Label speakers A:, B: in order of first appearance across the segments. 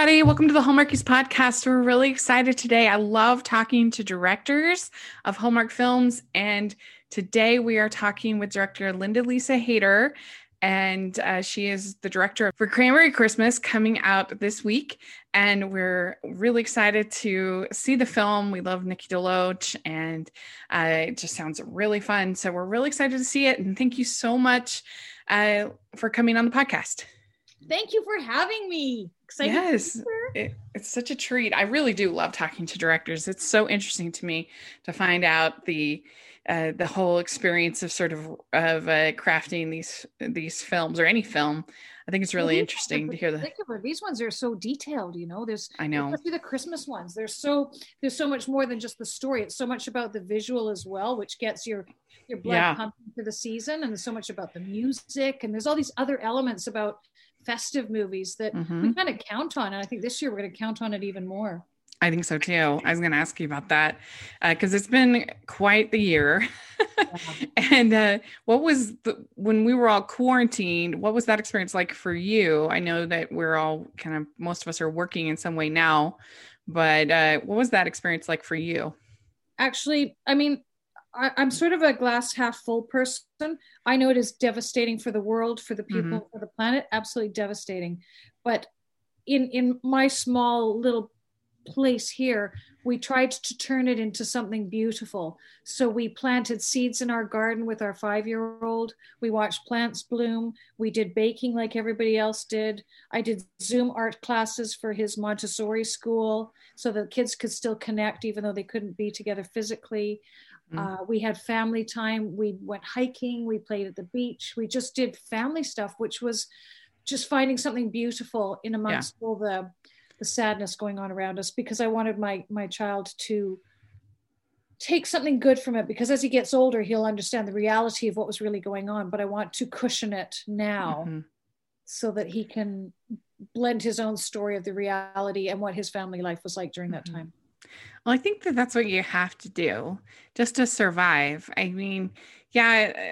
A: everybody. Welcome to the Hallmarkies podcast. We're really excited today. I love talking to directors of Hallmark films. And today we are talking with director Linda Lisa Hayter. And she is the director for Cranberry Christmas coming out this week. And we're really excited to see the film. We love Nikki DeLoach and it just sounds really fun. So we're really excited to see it. And thank you so much for coming on the podcast.
B: Thank you for having me. Excited.
A: Yes, it's such a treat. I really do love talking to directors. It's so interesting to me to find out the whole experience of crafting these films or any film. I think it's really interesting to hear that.
B: These ones are so detailed,
A: I know.
B: Especially the Christmas ones. There's so much more than just the story. It's so much about the visual as well, which gets your blood pumping for the season. And there's so much about the music, and there's all these other elements about festive movies that we kind of count on. And I think this year we're going to count on it even more.
A: I think so too. I was going to ask you about that because it's been quite the year. And what was when we were all quarantined, what was that experience like for you? I know that we're all most of us are working in some way now, but what was that experience like for you?
B: Actually, I mean, I'm sort of a glass half full person. I know it is devastating for the world, for the people, for the planet, absolutely devastating. But in my small little place here, we tried to turn it into something beautiful. So we planted seeds in our garden with our 5-year-old. We watched plants bloom. We did baking like everybody else did. I did Zoom art classes for his Montessori school so the kids could still connect even though they couldn't be together physically. We had family time. We went hiking. We played at the beach. We just did family stuff, which was just finding something beautiful in amongst all the sadness going on around us, because I wanted my child to take something good from it, because as he gets older, he'll understand the reality of what was really going on. But I want to cushion it now so that he can blend his own story of the reality and what his family life was like during that time.
A: Well, I think that's what you have to do just to survive. I mean, we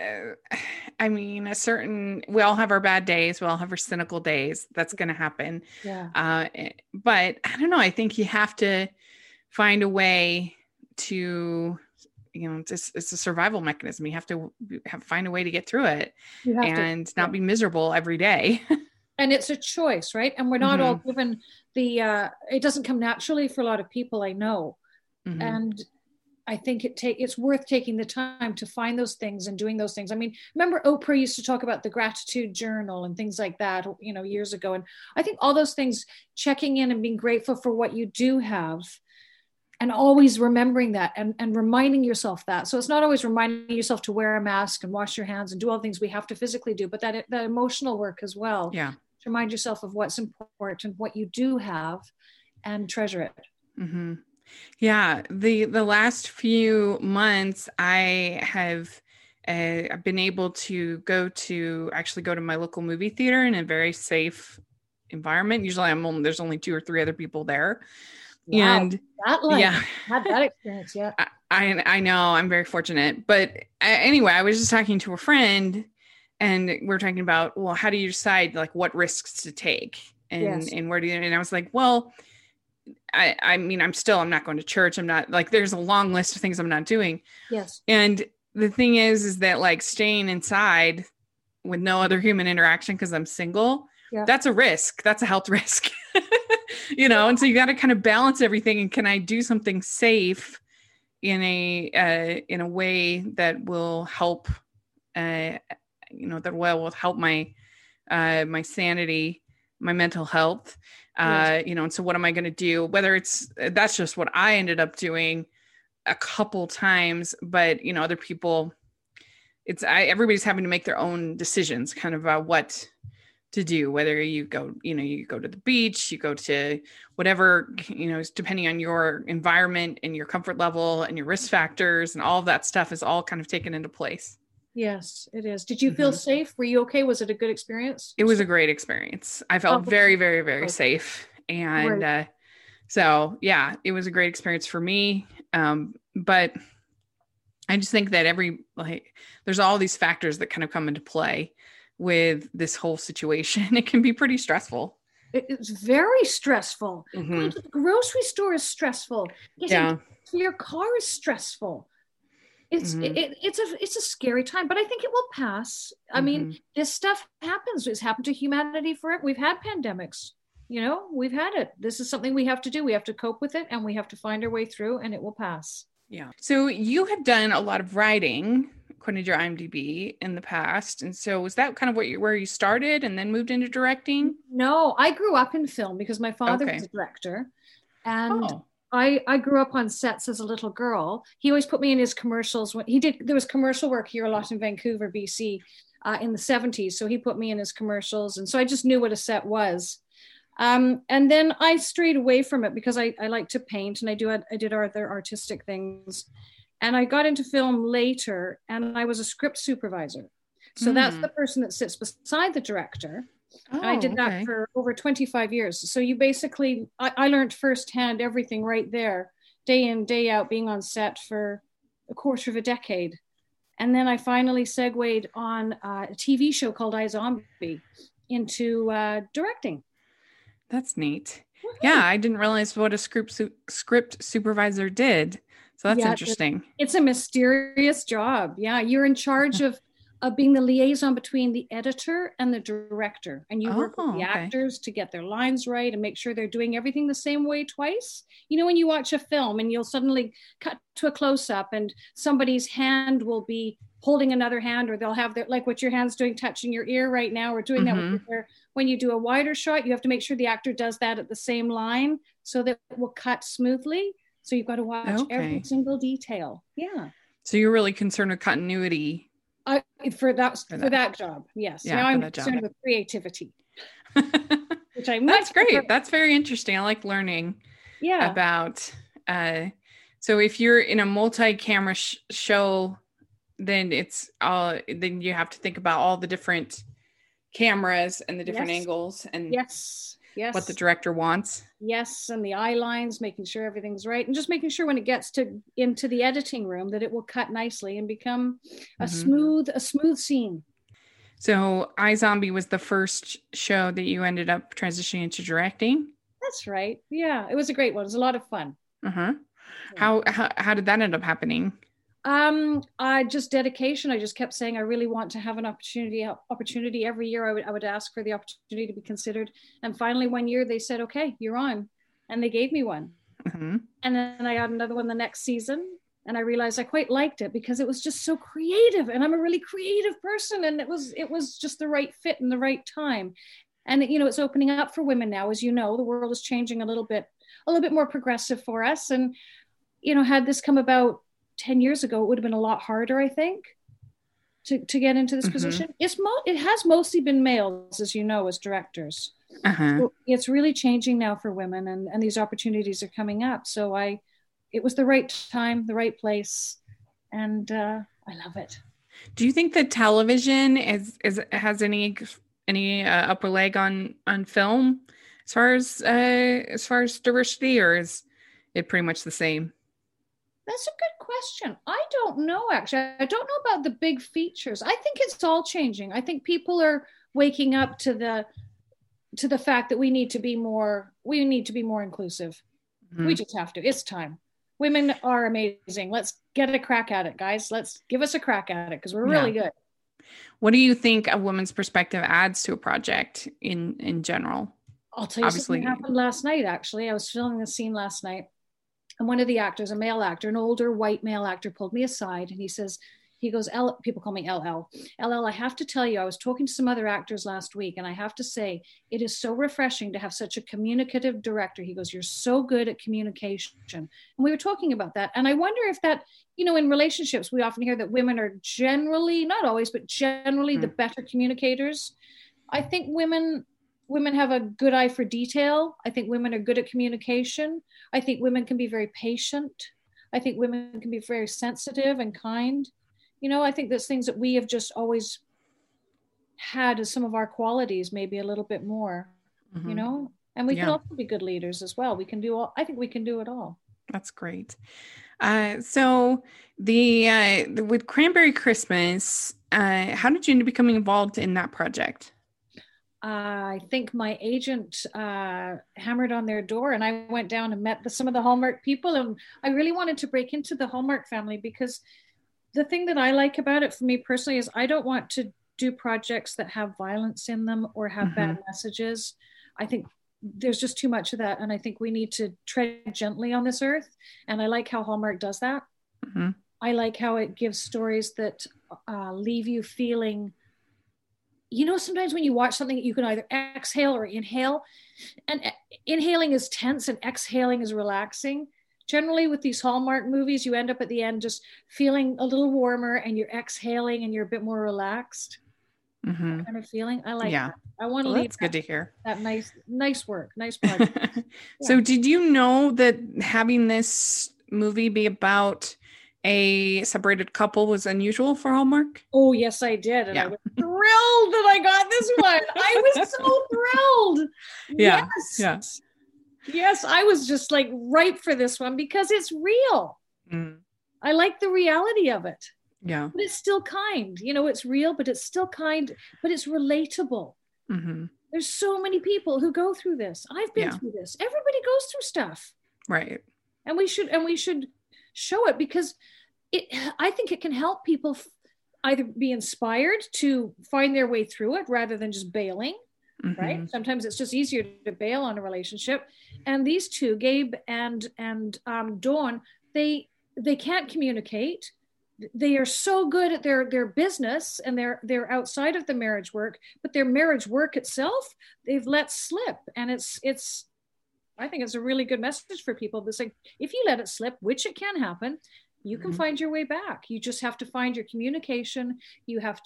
A: all have our bad days. We all have our cynical days. That's going to happen.
B: Yeah.
A: But I don't know. I think you have to find a way to, it's a survival mechanism. You have to find a way to get through it and not be miserable every day.
B: And it's a choice, right? And we're not all given it doesn't come naturally for a lot of people, I know. And I think it's worth taking the time to find those things and doing those things. I mean, remember Oprah used to talk about the gratitude journal and things like that, years ago. And I think all those things, checking in and being grateful for what you do have, and always remembering that and reminding yourself that. So it's not always reminding yourself to wear a mask and wash your hands and do all the things we have to physically do, but that emotional work as well.
A: Yeah.
B: To remind yourself of what's important, what you do have, and treasure it.
A: Mm-hmm. Yeah. The last few months, I have been able to go to my local movie theater in a very safe environment. Usually there's only 2 or 3 other people there.
B: Wow,
A: and
B: had that experience. Yeah.
A: I know, I'm very fortunate, but anyway, I was just talking to a friend and we're talking about, well, how do you decide like what risks to take and where do you, and I was like, well, I'm not going to church. I'm not like, there's a long list of things I'm not doing.
B: Yes. And
A: the thing is that like staying inside with no other human interaction, because I'm single, that's a risk. That's a health risk, and so you got to kind of balance everything. And can I do something safe in a way that will help, that will help my sanity, my mental health. And so what am I going to do? That's just what I ended up doing a couple times, but other people, everybody's having to make their own decisions kind of about what to do, whether you go to the beach, you go to whatever, depending on your environment and your comfort level and your risk factors and all of that stuff is all kind of taken into place.
B: Yes, it is. Did you feel safe? Were you okay? Was it a good experience?
A: It was a great experience. I felt very, very, very safe. And so, yeah, it was a great experience for me. But I just think that there's all these factors that kind of come into play with this whole situation. It can be pretty stressful.
B: It's very stressful.
A: Mm-hmm.
B: Going to the grocery store is stressful. Getting your car is stressful. It's a scary time, but I think it will pass. I mean, this stuff happens. It's happened to humanity forever. We've had pandemics, we've had it. This is something we have to do. We have to cope with it, and we have to find our way through, and it will pass.
A: Yeah. So you have done a lot of writing, according to your IMDb, in the past. And so was that kind of where you started and then moved into directing?
B: No, I grew up in film because my father was a director, and I grew up on sets as a little girl. He always put me in his commercials. There was commercial work here a lot in Vancouver, BC, in the 70s. So he put me in his commercials. And so I just knew what a set was. And then I strayed away from it because I like to paint, and I did other artistic things. And I got into film later, and I was a script supervisor. So that's the person that sits beside the director. And I did that for over 25 years. So you basically, I learned firsthand everything right there, day in, day out, being on set for a quarter of a decade. And then I finally segued on a TV show called iZombie into directing.
A: That's neat. Yeah, I didn't realize what a script supervisor did. So that's interesting.
B: It's a mysterious job. Yeah, you're in charge of being the liaison between the editor and the director. And you work with the actors to get their lines right and make sure they're doing everything the same way twice. When you watch a film and you'll suddenly cut to a close-up and somebody's hand will be holding another hand, or they'll have their, like what your hand's doing, touching your ear right now, or doing that with when you do a wider shot, you have to make sure the actor does that at the same line so that it will cut smoothly. So you've got to watch every single detail. Yeah.
A: So you're really concerned with continuity.
B: For that job, yes.
A: Yeah,
B: now I'm concerned with creativity, which I'm.
A: That's great. That's very interesting. I like learning.
B: Yeah.
A: About. So if you're in a multi-camera show, then then you have to think about all the different cameras and the different angles and what the director wants.
B: Yes, and the eye lines, making sure everything's right, and just making sure when it gets into the editing room that it will cut nicely and become a smooth scene.
A: So iZombie was the first show that you ended up transitioning into directing?
B: That's right. Yeah, it was a great one. It was a lot of fun.
A: Yeah. How did that end up happening?
B: Just dedication. I just kept saying, I really want to have an opportunity every year. I would ask for the opportunity to be considered. And finally one year they said, okay, you're on. And they gave me one. And then I got another one the next season. And I realized I quite liked it because it was just so creative. And I'm a really creative person. And it was just the right fit and the right time. And, it's opening up for women now. As you know, the world is changing a little bit more progressive for us. And, had this come about 10 years ago, it would have been a lot harder, I think, to get into this position. It has mostly been males, as you know, as directors. So it's really changing now for women, and these opportunities are coming up. So it was the right time, the right place, and I love it.
A: Do you think that television has any upper leg on film as far as diversity, or is it pretty much the same?
B: That's a good question. I don't know, actually. I don't know about the big features. I think it's all changing. I think people are waking up to the fact that we need to be more inclusive. We just have to. It's time. Women are amazing. Let's get a crack at it, guys. Let's give us a crack at it because we're really good.
A: What do you think a woman's perspective adds to a project in general?
B: I'll tell you something happened last night, actually. I was filming a scene last night. And one of the actors, a male actor, an older white male actor, pulled me aside and he goes, people call me LL. LL, I have to tell you, I was talking to some other actors last week, and I have to say, it is so refreshing to have such a communicative director. He goes, you're so good at communication. And we were talking about that. And I wonder if that, in relationships, we often hear that women are generally, not always, but generally the better communicators. I think women have a good eye for detail. I think women are good at communication. I think women can be very patient. I think women can be very sensitive and kind. I think there's things that we have just always had as some of our qualities, maybe a little bit more, and we can also be good leaders as well. I think we can do it all.
A: That's great. So with Cranberry Christmas, how did you end up becoming involved in that project?
B: I think my agent hammered on their door, and I went down and met some of the Hallmark people. And I really wanted to break into the Hallmark family, because the thing that I like about it for me personally is I don't want to do projects that have violence in them or have bad messages. I think there's just too much of that. And I think we need to tread gently on this earth. And I like how Hallmark does that. I like how it gives stories that leave you feeling, sometimes when you watch something, you can either exhale or inhale, and inhaling is tense and exhaling is relaxing. Generally with these Hallmark movies, you end up at the end just feeling a little warmer, and you're exhaling and you're a bit more relaxed. Kind of feeling. I like that. I want to leave.
A: That's good to hear.
B: That nice work. Nice project.
A: So did you know that having this movie be about a separated couple was unusual for Hallmark?
B: Oh, yes, I did. And I was thrilled that I got this one. I was so thrilled. Yes. Yes, I was just like ripe for this one because it's real. I like the reality of it.
A: Yeah.
B: But it's still kind. It's real, but it's still kind, but it's relatable. There's so many people who go through this. I've been through this. Everybody goes through stuff.
A: Right.
B: And we should show it, because I think it can help people either be inspired to find their way through it rather than just bailing. Right. Sometimes it's just easier to bail on a relationship. And these two, Gabe and Dawn, they can't communicate. They are so good at their business, and they're outside of the marriage work, but their marriage work itself, they've let slip. And it's I think it's a really good message for people. It's like, if you let it slip, which it can happen, you can find your way back. You just have to find your communication. You have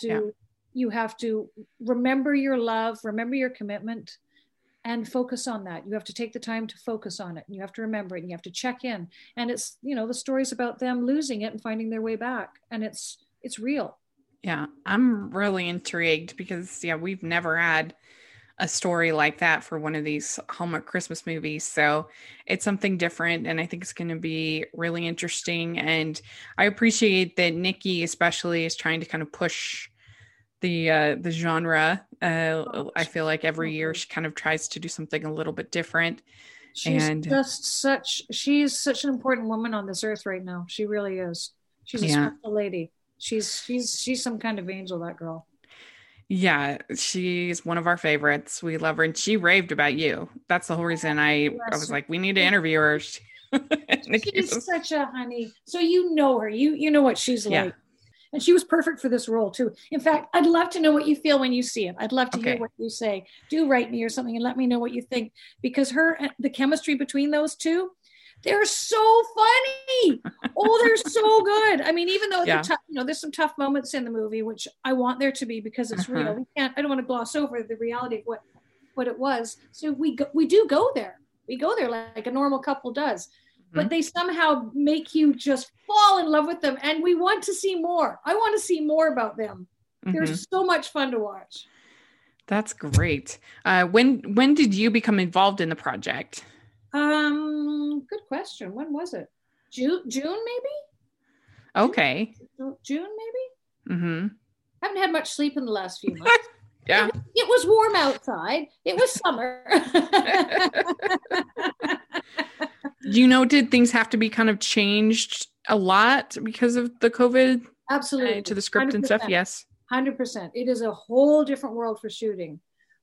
B: to remember your love, remember your commitment, and focus on that. You have to take the time to focus on it, and you have to remember it, and you have to check in. And it's, the story's about them losing it and finding their way back. And it's real.
A: Yeah. I'm really intrigued because we've never had a story like that for one of these Hallmark Christmas movies. So it's something different, and I think it's going to be really interesting. And I appreciate that Nikki especially is trying to kind of push the genre. I feel like every year she kind of tries to do something a little bit different.
B: She's such an important woman on this earth right now. She really is. She's a special lady. She's some kind of angel, that girl.
A: Yeah, she's one of our favorites. We love her, and she raved about you. That's the whole reason I was like, we need to interview her.
B: She's such a honey. So you know her. You know what she's like. And she was perfect for this role too. In fact, I'd love to know what you feel when you see it. I'd love to hear what you say. Do write me or something and let me know what you think, because the chemistry between those two, they're so funny. They're so good. I mean, even though there's some tough moments in the movie, which I want there to be because it's real. I don't want to gloss over the reality of what it was. So we do go there. We go there like a normal couple does. But they somehow make you just fall in love with them. And we want to see more. I want to see more about them. They're so much fun to watch.
A: That's great. When did you become involved in the project?
B: Good question. When was it? June maybe?
A: Okay.
B: June maybe? Haven't had much sleep in the last few months.
A: Yeah.
B: It was warm outside. It was summer.
A: Did things have to be kind of changed a lot because of the COVID?
B: Absolutely.
A: To the script 100%. And stuff? Yes.
B: 100%. It is a whole different world for shooting.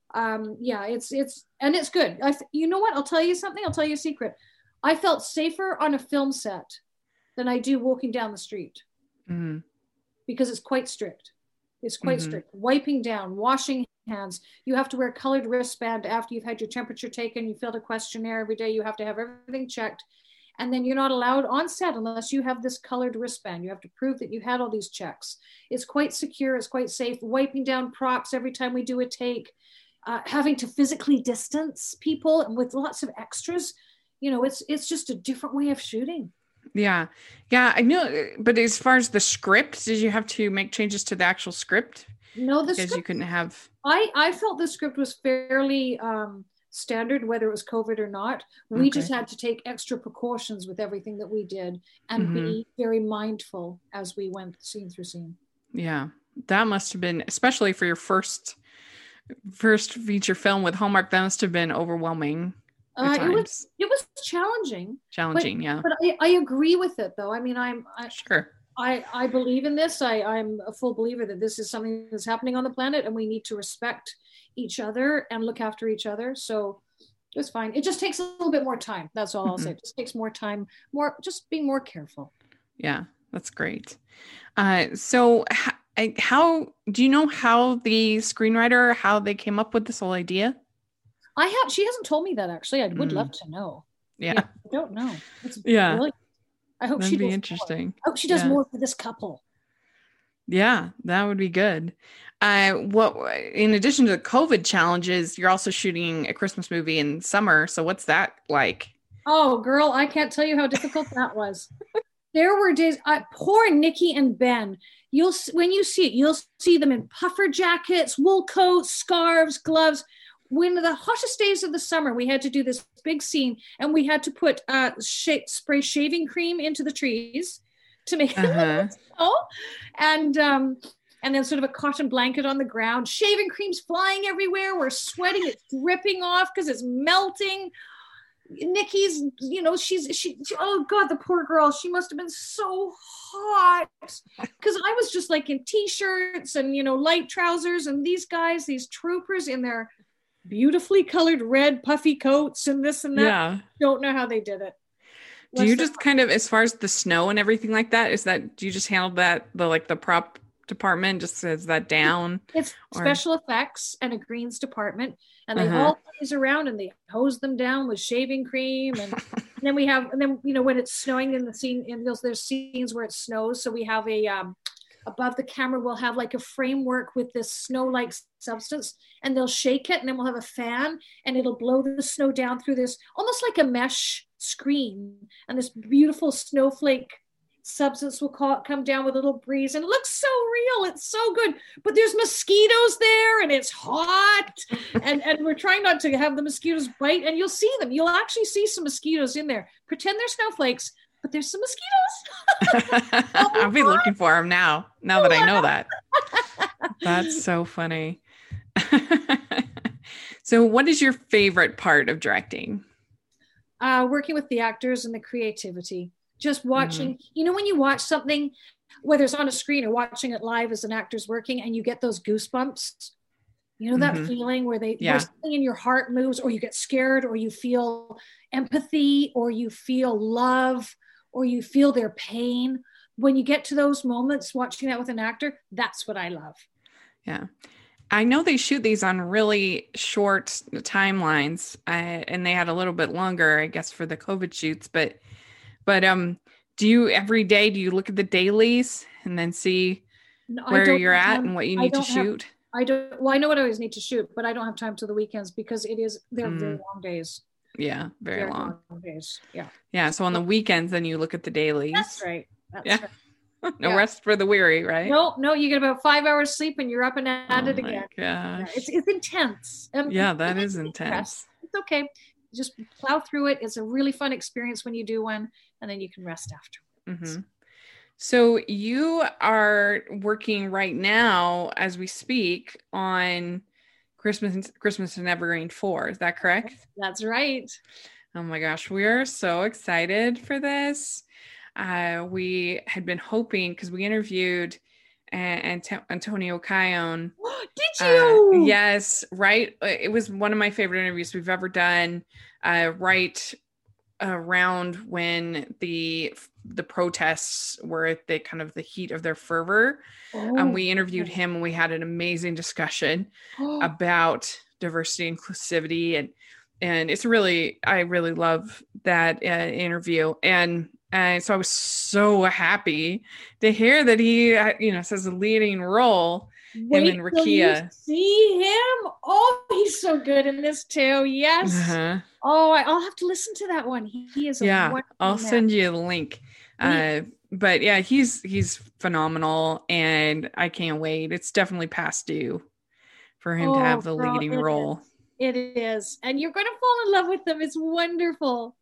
B: It's good. You know what? I'll tell you something. I'll tell you a secret. I felt safer on a film set than I do walking down the street because it's quite strict. It's quite strict. Wiping down, washing hands. You have to wear a colored wristband after you've had your temperature taken. You filled a questionnaire every day. You have to have everything checked. And then you're not allowed on set unless you have this colored wristband. You have to prove that you had all these checks. It's quite secure. It's quite safe. Wiping down props every time we do a take. Having to physically distance people with lots of extras. It's just a different way of shooting.
A: Yeah, I know. But as far as the script, did you have to make changes to the actual script?
B: No,
A: because you couldn't have.
B: I felt the script was fairly standard, whether it was COVID or not. We just had to take extra precautions with everything that we did and be very mindful as we went scene through scene.
A: Yeah, that must have been, especially for your first first feature film with Hallmark. That must have been overwhelming. It
B: was challenging.
A: Yeah.
B: But I agree with it, though. I mean,
A: sure.
B: I believe in this. I'm a full believer that this is something that's happening on the planet, and we need to respect each other and look after each other. So it was fine. It just takes a little bit more time. That's all I'll say. It just takes more time, just being more careful.
A: Yeah, that's great. So how do you know how the screenwriter, how they came up with this whole idea?
B: She hasn't told me that, actually. I would love to know.
A: Yeah.
B: I don't know.
A: Really,
B: I hope
A: that'd be interesting.
B: More. I hope she does more for this couple.
A: Yeah, that would be good. What, in addition to the COVID challenges, you're also shooting a Christmas movie in summer. So what's that like?
B: Oh, girl, I can't tell you how difficult that was. There were days, poor Nikki and Ben, when you see it, you'll see them in puffer jackets, wool coats, scarves, gloves. When the hottest days of the summer, we had to do this big scene, and we had to put spray shaving cream into the trees to make it snow, and then sort of a cotton blanket on the ground. Shaving cream's flying everywhere. We're sweating. It's dripping off because it's melting. Nikki's, she oh God, the poor girl. She must have been so hot because I was just like in t-shirts and, light trousers, and these guys, these troopers in their beautifully colored red puffy coats and this and that.
A: Yeah.
B: Don't know how they did it.
A: Do you just kind of, as far as the snow and everything like that, do you just handle that, the prop department just says that down?
B: It's special effects and a greens department, and they all plays around and they hose them down with shaving cream, and then when it's snowing in the scene, and there's scenes where it snows, so we have above the camera we'll have like a framework with this snow-like substance, and they'll shake it, and then we'll have a fan, and it'll blow the snow down through this almost like a mesh screen, and this beautiful snowflake substance will come down with a little breeze, and it looks so real. It's so good, but there's mosquitoes there, and it's hot, and we're trying not to have the mosquitoes bite, and you'll actually see some mosquitoes in there. Pretend they're snowflakes, but there's some mosquitoes.
A: I'll be looking for them now that I know that. That's so funny. So what is your favorite part of directing?
B: Working with the actors and the creativity. Just watching, when you watch something, whether it's on a screen or watching it live as an actor's working, and you get those goosebumps, that feeling where where something in your heart moves, or you get scared, or you feel empathy, or you feel love, or you feel their pain. When you get to those moments, watching that with an actor, that's what I love. Yeah.
A: I know they shoot these on really short timelines, and they had a little bit longer, I guess, for the COVID shoots, but do you every day, do you look at the dailies and then see where you're at and what you need to shoot?
B: I know what I always need to shoot, but I don't have time to the weekends because they're very long days.
A: Yeah, very long
B: days. Yeah.
A: Yeah. So on the weekends, then you look at the dailies.
B: That's right.
A: Right. No rest for the weary, right?
B: No, you get about 5 hours sleep and you're up and at it again.
A: Gosh. Yeah,
B: it's intense.
A: That is intense.
B: It's okay. Just plow through it. It's a really fun experience when you do one, and then you can rest afterwards.
A: Mm-hmm. So you are working right now as we speak on Christmas in Evergreen 4. Is that correct?
B: That's right.
A: Oh my gosh, we are so excited for this. We had been hoping, because we interviewed Antonio Cayón.
B: Did you?
A: Yes, right. It was one of my favorite interviews we've ever done. Right around when the protests were at the kind of the heat of their fervor. We interviewed him, and we had an amazing discussion about diversity, inclusivity, and it's really, I really love that interview. And so I was so happy to hear that he, says a leading role. Him and Rakia.
B: See him? Oh, he's so good in this too. Yes. Oh, I'll have to listen to that one. He is.
A: I'll send you the link. But yeah, he's phenomenal, and I can't wait. It's definitely past due for him to have the leading role.
B: It is, and you're going to fall in love with him. It's wonderful.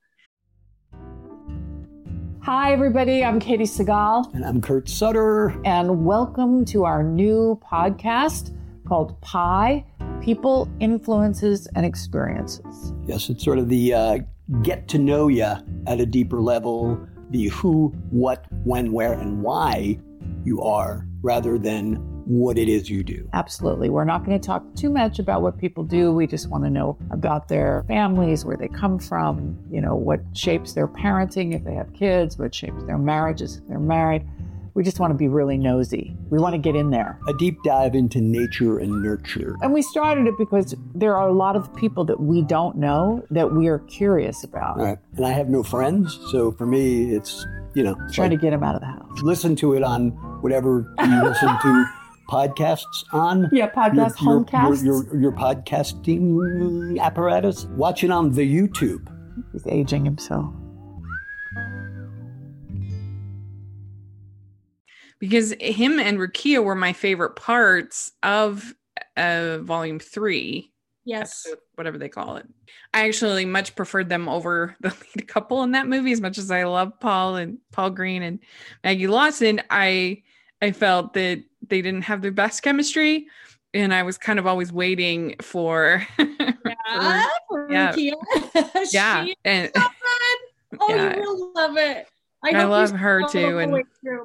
C: Hi, everybody. I'm Katie Segal.
D: And I'm Kurt Sutter.
C: And welcome to our new podcast called Pie,
D: people, influences, and experiences.
E: Yes, it's sort of the get to know you at a deeper level, the who, what, when, where, and why you are, rather than what it is you do.
D: Absolutely. We're not going to talk too much about what people do. We just want to know about their families, where they come from, what shapes their parenting if they have kids, what shapes their marriages if they're married. We just want to be really nosy. We want to get in there.
E: A deep dive into nature and nurture.
D: And we started it because there are a lot of people that we don't know that we are curious about.
E: Right. And I have no friends, so for me, it's,
D: trying to get them out of the house.
E: Listen to it on whatever you listen to podcasts on.
D: Yeah, podcast, homecasts.
E: Your podcasting apparatus. Watch it on the YouTube.
D: He's aging himself.
A: Because him and Rukiya were my favorite parts of volume 3.
B: Yes.
A: Episode, whatever they call it. I actually much preferred them over the lead couple in that movie. As much as I love Paul Green and Maggie Lawson, I felt that they didn't have the best chemistry. And I was kind of always waiting for
B: Rukiya.
A: Yeah.
B: And so fun. Oh,
A: yeah.
B: You will love it.
A: I love her too. And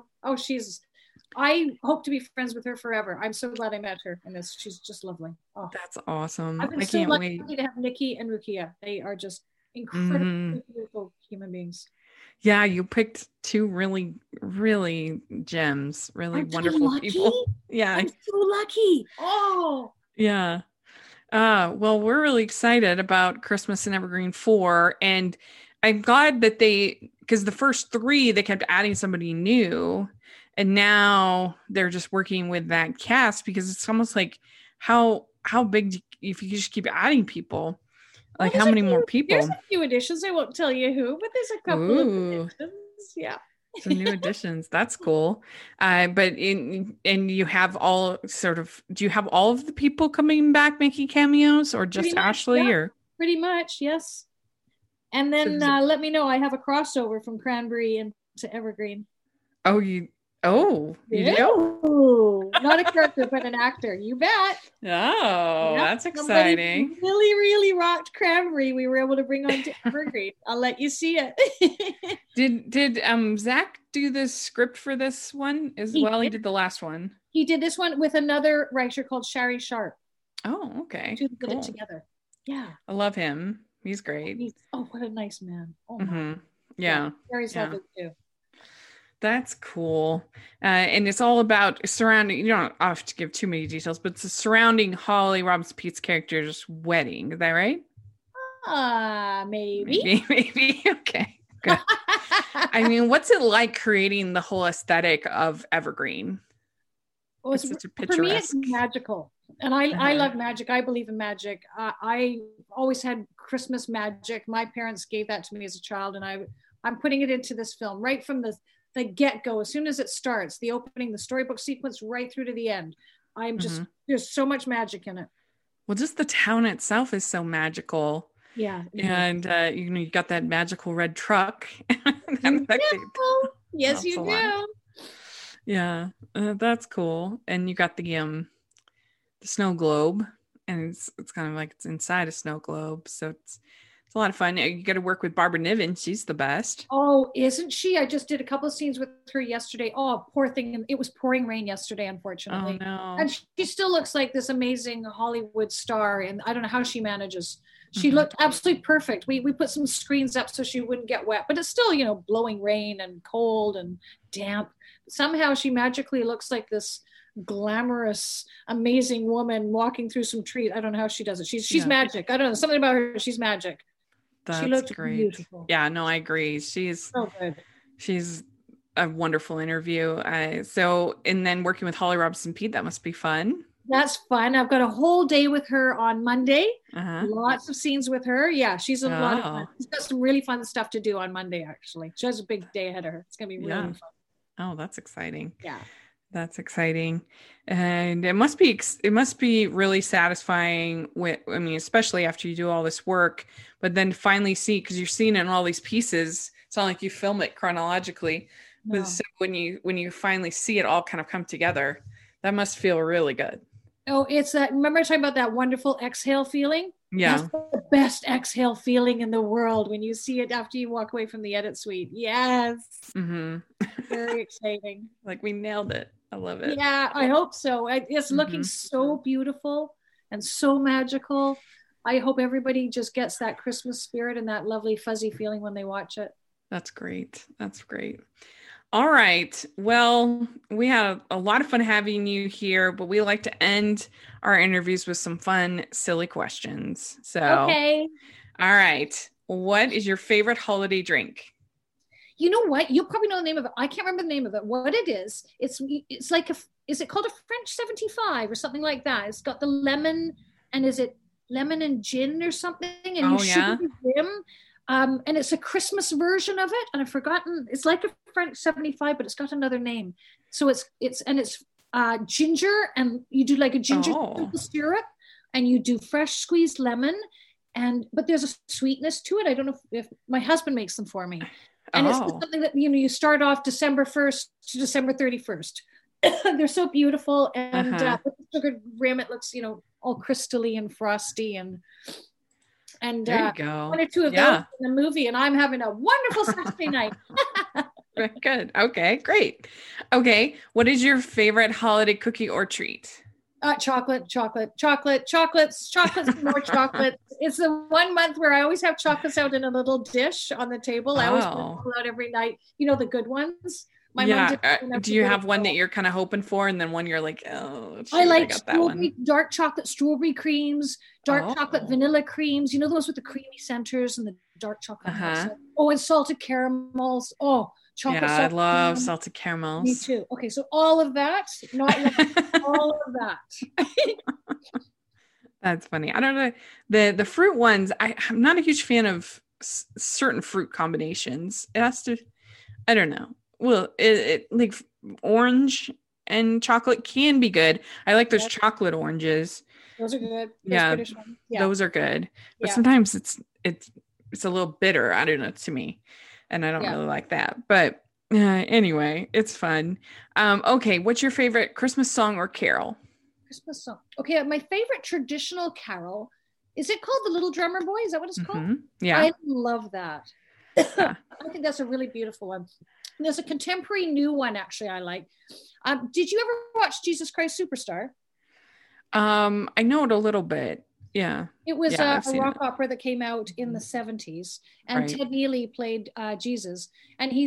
B: I hope to be friends with her forever. I'm so glad I met her in this. She's just lovely. Oh,
A: that's awesome.
B: I've been
A: I
B: so
A: can't
B: lucky
A: wait
B: to have Nikki and Rukiya. They are just incredibly beautiful human beings.
A: Yeah, you picked two really, really gems, really
B: I'm
A: wonderful
B: so
A: people. Yeah.
B: I'm so lucky. Oh.
A: Yeah. Well, we're really excited about Christmas in Evergreen 4. And I'm glad that because the first 3, they kept adding somebody new. And now they're just working with that cast, because it's almost like how big, if you just keep adding people, like how many more people?
B: There's a few additions. I won't tell you who, but there's a couple of additions. Yeah.
A: Some new additions. That's cool. But you have all do you have all of the people coming back making cameos, or just Ashley?
B: Yeah.
A: Or
B: pretty much, yes. And then let me know. I have a crossover from Cranberry into Evergreen.
A: You do?
B: Not a character, but an actor. You bet.
A: Oh, that's exciting.
B: Really, really rocked Cranberry. We were able to bring on to Evergreen. I'll let you see it.
A: Did Zach do the script for this one as well? He did the last one.
B: He did this one with another writer called Shari Sharp.
A: Oh, okay.
B: Two did it together. Yeah.
A: I love him. He's great.
B: What a nice man. Oh,
A: mm-hmm. Yeah.
B: Shari's lovely too.
A: That's cool. And it's all about surrounding, you don't have to give too many details, but it's surrounding Holly Robinson Pete's character's wedding. Is that right?
B: Maybe.
A: Maybe. Okay. Good. I mean, what's it like creating the whole aesthetic of Evergreen?
B: Well,
A: it's such a picturesque.
B: For me, it's magical. And I love magic. I believe in magic. I always had Christmas magic. My parents gave that to me as a child, and I'm putting it into this film right from the get-go. As soon as it starts, the opening, the storybook sequence, right through to the end. I'm just there's so much magic in it.
A: Well, just the town itself is so magical.
B: Yeah.
A: And you got that magical red truck.
B: Yes, you do.
A: Yeah, that's cool. And you got the snow globe, and it's kind of like it's inside a snow globe, so it's a lot of fun. You got to work with Barbara Niven. She's the best.
B: Oh, isn't she? I just did a couple of scenes with her yesterday. Oh, poor thing. It was pouring rain yesterday, unfortunately.
A: Oh, no.
B: And she still looks like this amazing Hollywood star, and I don't know how she manages. She looked absolutely perfect. We put some screens up so she wouldn't get wet, but it's still, blowing rain and cold and damp. Somehow she magically looks like this glamorous, amazing woman walking through some trees. I don't know how she does it. She's magic. I don't know. Something about her. She's magic.
A: That's
B: she looked
A: great.
B: Beautiful.
A: Yeah, no, I agree. She's
B: so good.
A: She's a wonderful interview. And then working with Holly Robinson Peete, that must be fun.
B: That's fun. I've got a whole day with her on Monday. Lots of scenes with her. Yeah, she's a lot of fun. She's got some really fun stuff to do on Monday, actually. She has a big day ahead of her. It's going to be really fun.
A: Oh, that's exciting.
B: Yeah.
A: That's exciting. And it must be really satisfying especially after you do all this work, but then finally see, because you're seeing it in all these pieces. It's not like you film it chronologically, but so when you finally see it all kind of come together, that must feel really good.
B: Oh, it's that. Remember talking about that wonderful exhale feeling?
A: Yeah.
B: That's the best exhale feeling in the world when you see it after you walk away from the edit suite. Yes.
A: Mm-hmm.
B: Very exciting.
A: Like we nailed it. I love it.
B: Yeah, I hope so. It's looking so beautiful and so magical. I hope everybody just gets that Christmas spirit and that lovely fuzzy feeling when they watch it.
A: That's great. That's great. All right. Well, we had a lot of fun having you here, but we like to end our interviews with some fun, silly questions. So,
B: okay.
A: All right. What is your favorite holiday drink?
B: You know what? You'll probably know the name of it. I can't remember the name of it. What it is, it's like is it called a French 75 or something like that? It's got the lemon, and is it lemon and gin or something? And you sugar the rim. And it's a Christmas version of it. And I've forgotten, it's like a French 75, but it's got another name. So it's ginger, and you do like a ginger syrup, and you do fresh squeezed lemon. But there's a sweetness to it. I don't know if my husband makes them for me. And it's something that, you start off December 1st to December 31st. They're so beautiful. And with the sugar rim, it looks, all crystally and frosty. And
A: there you go.
B: One or two of those in the movie, and I'm having a wonderful Saturday night.
A: Very good. Okay, great. Okay, what is your favorite holiday cookie or treat?
B: Chocolate, chocolates, more chocolate. It's the 1 month where I always have chocolates out in a little dish on the table. I always pull out every night. The good ones. My mom
A: do you have one that you're kind of hoping for, and then one you're like, oh,
B: I like dark chocolate strawberry creams, dark chocolate vanilla creams. Those with the creamy centers and the dark chocolate. And salted caramels. Chocolate.
A: Yeah, I love salted caramels.
B: Me too. Okay, so all of that, not all of that.
A: That's funny. I don't know. The fruit ones, I'm not a huge fan of certain fruit combinations. It has to, I don't know. Well, it like orange and chocolate can be good. I like those chocolate oranges.
B: Those are good.
A: Those are good. But sometimes it's a little bitter. I don't know, to me. And I don't really like that. But anyway, it's fun. Okay, what's your favorite Christmas song or carol?
B: Christmas song. Okay, my favorite traditional carol, is it called The Little Drummer Boy? Is that what it's called?
A: Yeah.
B: I love that. I think that's a really beautiful one. And there's a contemporary new one, actually, I like. Did you ever watch Jesus Christ Superstar?
A: I know it a little bit. Yeah.
B: It was a rock opera that came out in the 70s, and Ted Neely played Jesus, and he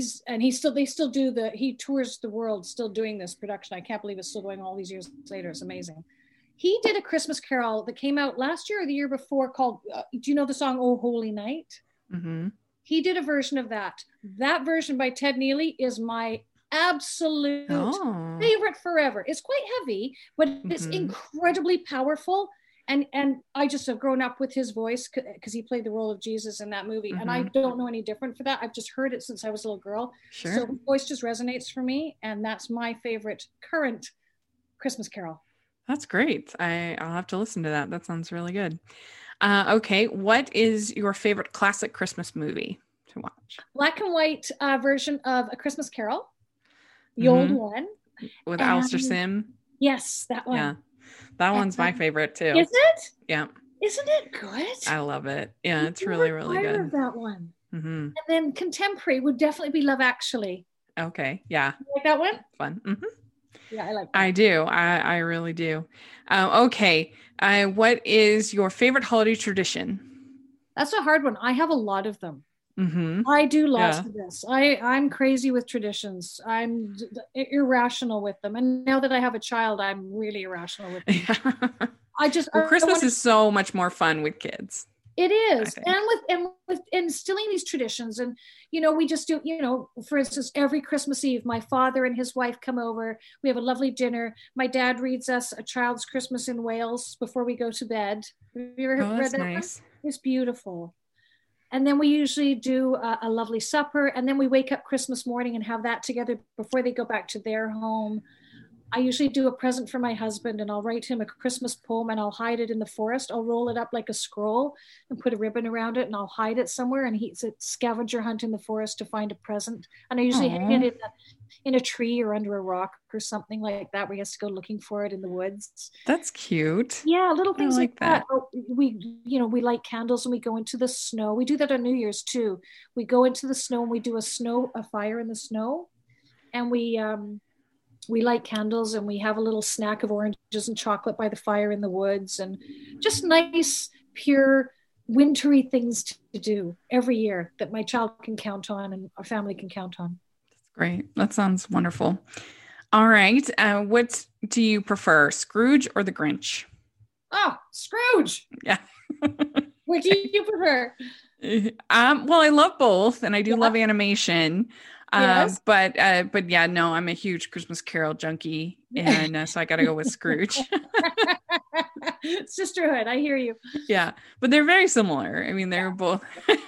B: tours the world still doing this production. I can't believe it's still going all these years later. It's amazing. He did a Christmas carol that came out last year or the year before called, do you know the song, Oh Holy Night?
A: Mm-hmm.
B: He did a version of that. That version by Ted Neely is my absolute favorite forever. It's quite heavy, but it's incredibly powerful. And I just have grown up with his voice because he played the role of Jesus in that movie. And I don't know any different for that. I've just heard it since I was a little girl.
A: Sure.
B: So his voice just resonates for me. And that's my favorite current Christmas carol.
A: That's great. I'll have to listen to that. That sounds really good. Okay. What is your favorite classic Christmas movie to watch?
B: Black and white version of A Christmas Carol. The old one.
A: With Alistair Sim?
B: Yes, that one.
A: Yeah. That one's my favorite too.
B: Is it?
A: Yeah.
B: Isn't it good?
A: I love it. Yeah, it's really, really good. I
B: love that one.
A: Mm-hmm.
B: And then contemporary would definitely be Love Actually.
A: Okay. Yeah.
B: You like that one?
A: Fun. Mm-hmm.
B: Yeah, I like that.
A: I do. I really do. Okay. What is your favorite holiday tradition?
B: That's a hard one. I have a lot of them.
A: Mm-hmm.
B: I do lots of this. I'm crazy with traditions. I'm irrational with them. And now that I have a child, I'm really irrational with them.
A: Christmas is so much more fun with kids.
B: It is. And with instilling these traditions. And, we just do, for instance, every Christmas Eve, my father and his wife come over. We have a lovely dinner. My dad reads us A Child's Christmas in Wales before we go to bed. Have you ever read that?
A: Nice.
B: It's beautiful. And then we usually do a lovely supper. And then we wake up Christmas morning and have that together before they go back to their home. I usually do a present for my husband, and I'll write him a Christmas poem, and I'll hide it in the forest. I'll roll it up like a scroll and put a ribbon around it, and I'll hide it somewhere. And he's a scavenger hunt in the forest to find a present. And I usually hang it in a tree or under a rock or something like that, where he has to go looking for it in the woods.
A: That's cute.
B: Yeah, little things like that. Oh, we light candles and we go into the snow. We do that on New Year's too. We go into the snow and we do a fire in the snow, and we light candles and we have a little snack of oranges and chocolate by the fire in the woods, and just nice, pure, wintry things to do every year that my child can count on and our family can count on.
A: That's great. That sounds wonderful. All right. What do you prefer, Scrooge or the Grinch?
B: Oh, Scrooge.
A: Yeah.
B: What do you prefer?
A: Well, I love both, and I do love animation.
B: Yes.
A: But yeah, no, I'm a huge Christmas Carol junkie, and so I got to go with Scrooge.
B: Sisterhood, I hear you.
A: Yeah, but they're very similar. I mean, they're both.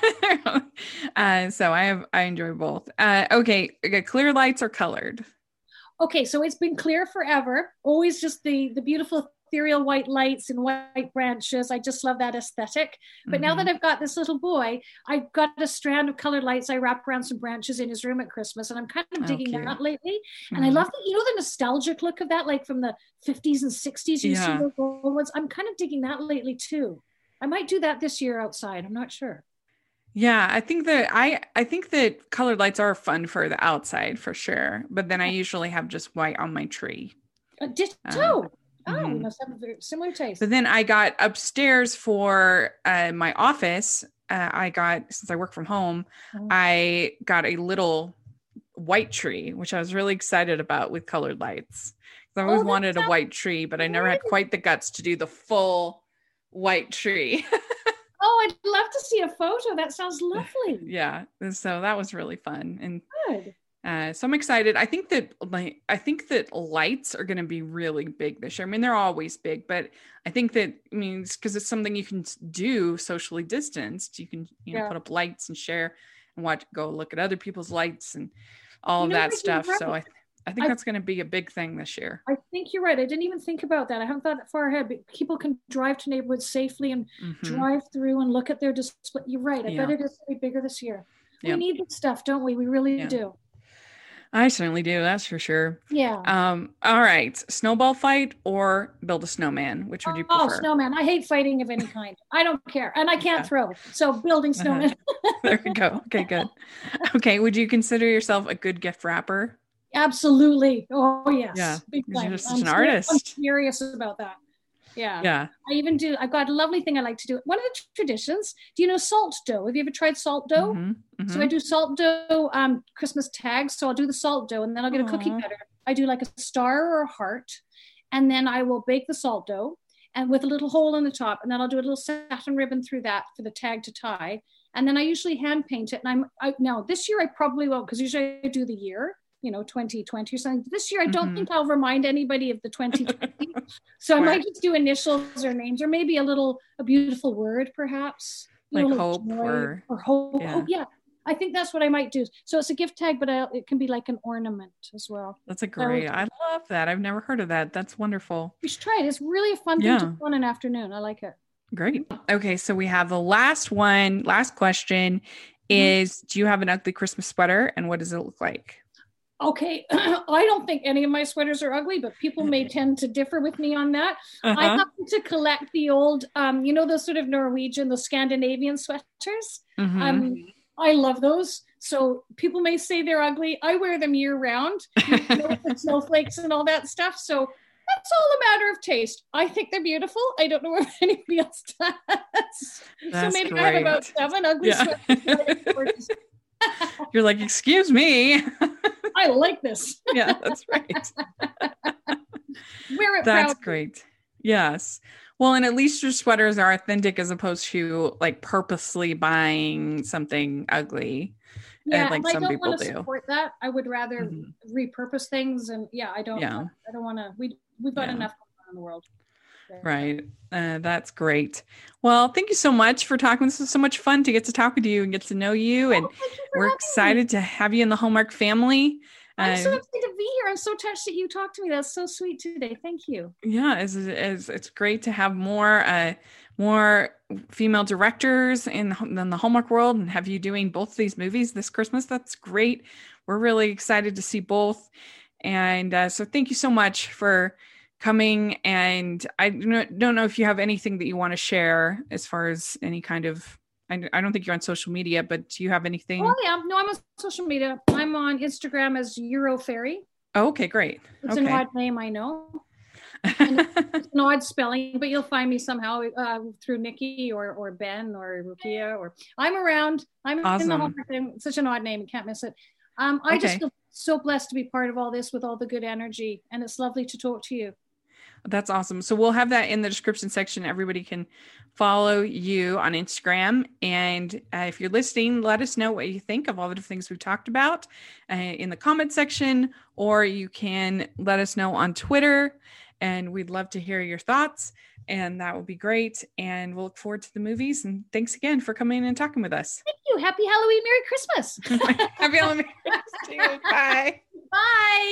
A: So I enjoy both. Okay, clear lights or colored?
B: Okay, so it's been clear forever. Always just the beautiful ethereal white lights and white branches. I just love that aesthetic. But now that I've got this little boy, I've got a strand of colored lights I wrap around some branches in his room at Christmas, and I'm kind of digging that lately. And I love the nostalgic look of that, like from the 50s and 60s. You see those old ones. I'm kind of digging that lately too. I might do that this year outside. I'm not sure.
A: Yeah, I think that colored lights are fun for the outside for sure. But then I usually have just white on my tree.
B: Ditto. We must have a very similar taste.
A: But then I got upstairs for my office. Since I work from home, I got a little white tree, which I was really excited about with colored lights. I always wanted a white tree, but I never had quite the guts to do the full white tree.
B: Oh, I'd love to see a photo. That sounds lovely.
A: Yeah. So that was really fun. And
B: good.
A: So I'm excited. I think that lights are going to be really big this year. I mean, they're always big, but I think that because it's something you can do socially distanced. You can put up lights and share and go look at other people's lights and all of that stuff. Right. So I think that's going to be a big thing this year.
B: I think you're right. I didn't even think about that. I haven't thought that far ahead, but people can drive to neighborhoods safely and drive through and look at their display. You're right. I bet it is going to be bigger this year. We need this stuff, don't we? We really do.
A: I certainly do. That's for sure.
B: Yeah.
A: All right. Snowball fight or build a snowman? Which would you prefer?
B: Oh, snowman. I hate fighting of any kind. I don't care. And I can't throw. So building snowman.
A: There we go. Okay, good. Okay. Would you consider yourself a good gift wrapper?
B: Absolutely. Oh, yes.
A: Yeah. You're just
B: I'm
A: an artist.
B: I'm serious about that. Yeah.
A: Yeah.
B: I've got a lovely thing I like to do. One of the traditions, do you know salt dough? Have you ever tried salt dough? So I do salt dough Christmas tags. So I'll do the salt dough and then I'll get a cookie cutter. I do like a star or a heart. And then I will bake the salt dough and with a little hole in the top. And then I'll do a little satin ribbon through that for the tag to tie. And then I usually hand paint it. And now this year I probably won't, because usually I do the year. 2020 or something. This year, I don't think I'll remind anybody of the 2020. So I might just do initials or names, or maybe a beautiful word, perhaps.
A: Like hope or
B: hope. Yeah. Oh, yeah. I think that's what I might do. So it's a gift tag, but it can be like an ornament as well.
A: That's I love that. I've never heard of that. That's wonderful.
B: You should try it. It's really a fun thing to do on an afternoon. I like it.
A: Great. Okay. So we have the last question is, do you have an ugly Christmas sweater and what does it look like?
B: Okay, I don't think any of my sweaters are ugly, but people may tend to differ with me on that. I happen to collect the old, those sort of Norwegian, those Scandinavian sweaters. I love those. So people may say they're ugly. I wear them year round, with snowflakes and all that stuff. So that's all a matter of taste. I think they're beautiful. I don't know if anybody else does.
A: That's
B: so maybe
A: great.
B: I have about 7 ugly sweaters.
A: You're like, excuse me.
B: I like this.
A: Yeah, that's right.
B: Wear it
A: That's
B: proud.
A: great. Yes. Well, and at least your sweaters are authentic as opposed to like purposely buying something ugly.
B: Yeah,
A: like some people do.
B: Support that. I would rather repurpose things, and I don't want to. We've got enough going on in the world.
A: Right. That's great. Well, thank you so much for talking. This was so much fun to get to talk with you and get to know you. And we're excited to have you in the Hallmark family.
B: I'm so excited to be here. I'm so touched that you talked to me. That's so sweet today. Thank you.
A: Yeah, it's great to have more female directors in the Hallmark world and have you doing both of these movies this Christmas. That's great. We're really excited to see both. And so thank you so much for coming. And I don't know if you have anything that you want to share as far as any kind of, I don't think you're on social media, but do you have anything?
B: Oh yeah, no, I'm on social media. I'm on Instagram as Eurofairy.
A: Oh, okay, great.
B: It's an odd name, I know. It's an odd spelling, but you'll find me somehow through Nikki or Ben or Rukia, or I'm around. I'm awesome. In the Hallmark thing. It's such an odd name, you can't miss it. I just feel so blessed to be part of all this with all the good energy, and it's lovely to talk to you.
A: That's awesome. So we'll have that in the description section. Everybody can follow you on Instagram. And if you're listening, let us know what you think of all the different things we've talked about in the comment section, or you can let us know on Twitter. And we'd love to hear your thoughts. And that would be great. And we'll look forward to the movies. And thanks again for coming and talking with us.
B: Thank you. Happy Halloween. Merry Christmas.
A: Happy Halloween. Merry Christmas. Bye.
B: Bye.